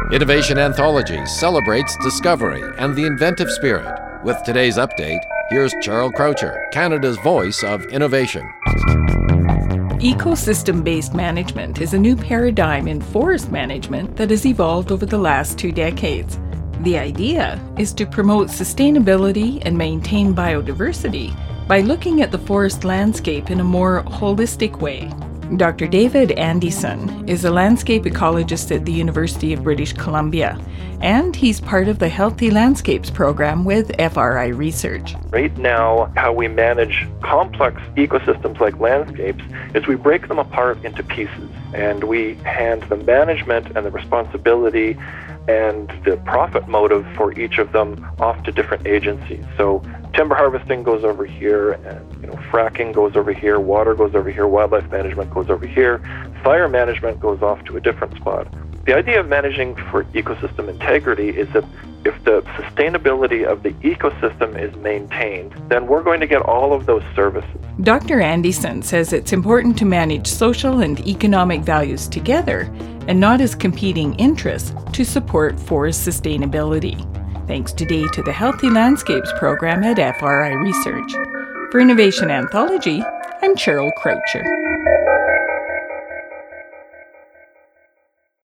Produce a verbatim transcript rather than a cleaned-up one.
Innovation Anthology celebrates discovery and the inventive spirit. With today's update, here's Cheryl Croucher, Canada's voice of innovation. Ecosystem-based management is a new paradigm in forest management that has evolved over the last two decades. The idea is to promote sustainability and maintain biodiversity by looking at the forest landscape in a more holistic way. Doctor David Andison is a landscape ecologist at the University of British Columbia, and he's part of the Healthy Landscapes program with F R I Research. Right now, how we manage complex ecosystems like landscapes is we break them apart into pieces, and we hand the management and the responsibility and the profit motive for each of them off to different agencies. So timber harvesting goes over here, and you know, fracking goes over here, water goes over here, wildlife management goes over here, fire management goes off to a different spot. The idea of managing for ecosystem integrity is that if the sustainability of the ecosystem is maintained, then we're going to get all of those services. Doctor Andison says it's important to manage social and economic values together and not as competing interests to support forest sustainability. Thanks today to the Healthy Landscapes program at F R I Research. For Innovation Anthology, I'm Cheryl Croucher.